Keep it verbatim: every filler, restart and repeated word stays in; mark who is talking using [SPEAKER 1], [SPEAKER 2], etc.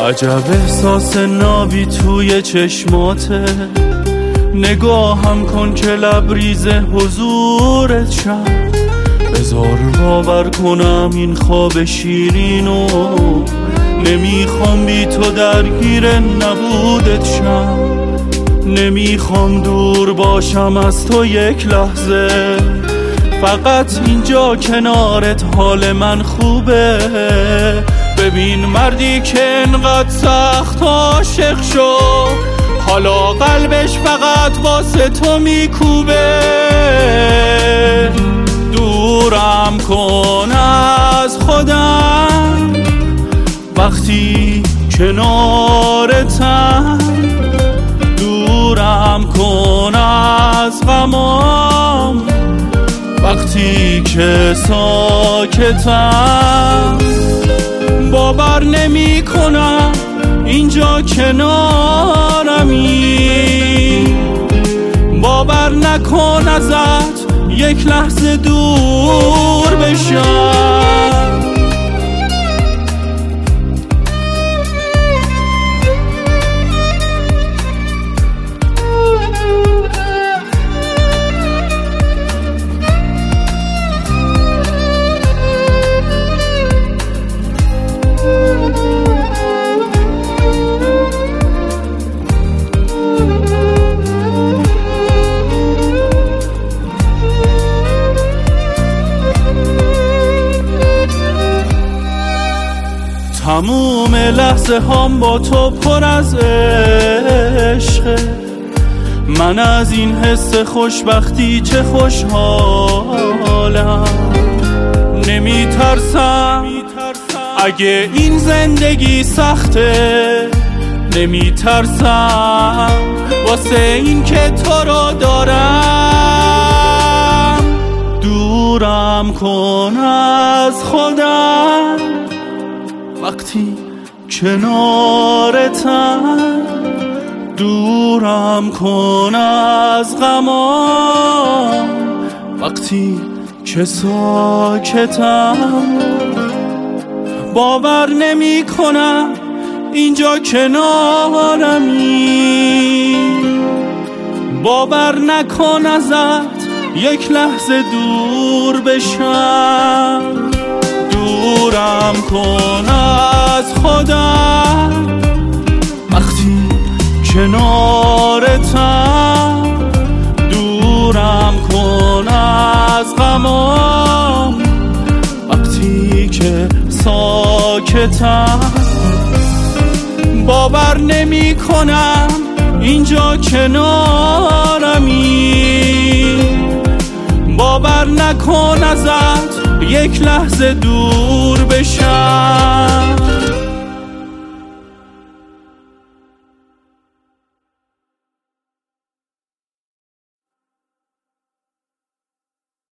[SPEAKER 1] عجب احساس نابی توی چشماته، نگاهم کن که لبریز حضورت شم. بذار باور کنم این خواب شیرینو، نمیخوام بی تو درگیر نبودت شم. نمیخوام دور باشم از تو یک لحظه، فقط اینجا کنارت حال من خوبه. ببین مردی که انقدر سخت عاشق شد، حالا قلبش فقط واسه تو میکوبه. دورم کن از خودم وقتی کنارتم، دورم کن از غمام وقتی که ساکتم. باور نمی کنم اینجا کنارمی، باور نکن ازت یک لحظه دور بشم. تموم لحظه هم با تو پر از عشقه، من از این حس خوشبختی چه خوشحالم. نمی ترسم اگه این زندگی سخته، نمی ترسم واسه این که تو رو دارم. دورم کن از خودم وقتی کنارتم، دورم کن از غمام وقتی که ساکتم. باور نمی کنم اینجا کنارمی، باور نکن ازت یک لحظه دور بشم. دورم کن از خودم وقتی کنارتم، دورم کن از غمام وقتی که ساکتم. باور نمی کنم اینجا کنارمی، باور نکن ازت یک لحظه دور بشم.